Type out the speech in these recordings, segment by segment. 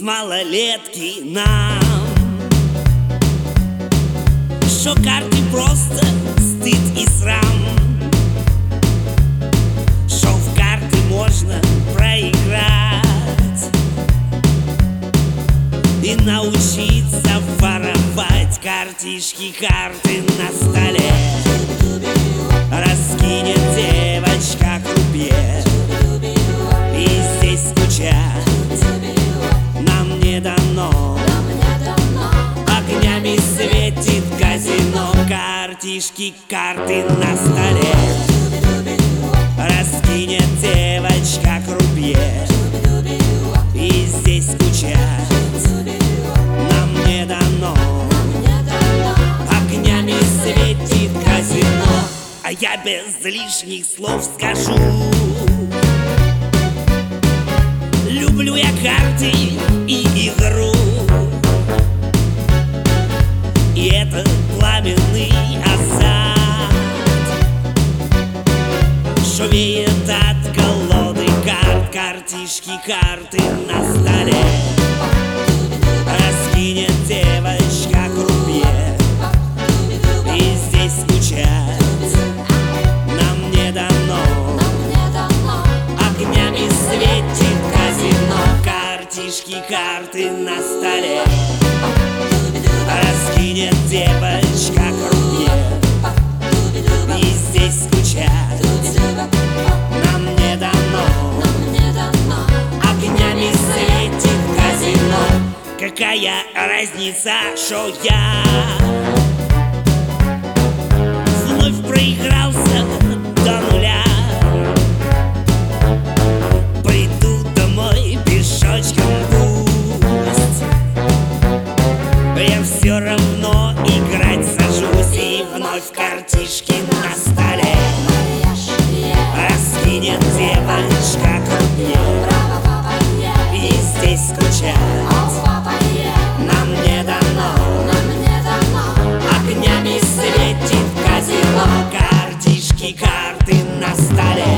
малолетки нам, що карти просто стид і срам, що в карти можна проиграть и научиться воровать картишки, карты на столе. Раскинет девочка крупье, и здесь скучать нам не дано. Огнями светит казино, картишки, карты на столе. Раскинет девочка крупье, и здесь скучать нам не дано. Огнями светит казино, а я без лишних слов скажу: люблю я карты и игру, и это пламенный азарт, что веет от колоды карт. Картишки, карты на столе. Раскинет девочка крупье, и здесь скучать нам не дано. Огнями светит казино, картишки, карты на столе. Раскинет девочка крупье, и здесь скучать нам не дано. Огнями светит казино. Какая разница, что я вновь проигрался до нуля. Приду домой пешочком пусть, я все равно играть сажусь, и вновь картишки на столе. Раскинет девочка крупье, и здесь скучать нам не дано. Огнями светит казино, картишки, карты на столе.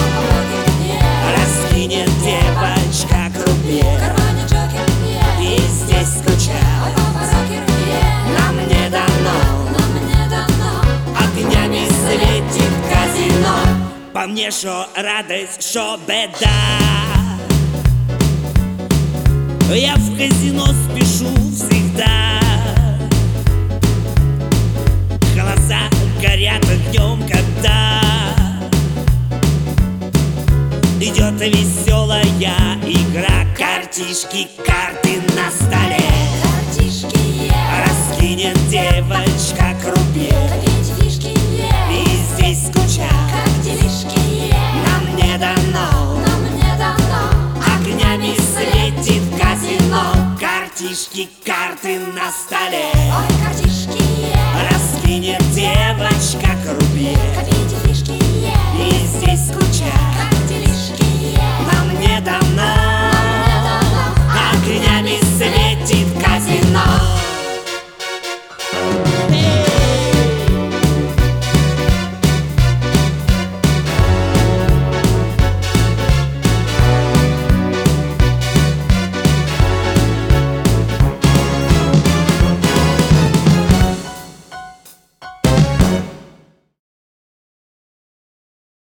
Раскинет девочка крупье, и здесь скучать нам не дано. Огнями светит казино. По мне шо радость, шо беда, я в казино спешу всегда. Глаза горят огнем, когда идет веселая игра. Картишки, карты на столе. Раскинет девочка крупье, и здесь скучать нам не дано. Огнями светит казино, картишки, карты на столе. Раскинет девочка крупье, и здесь скучать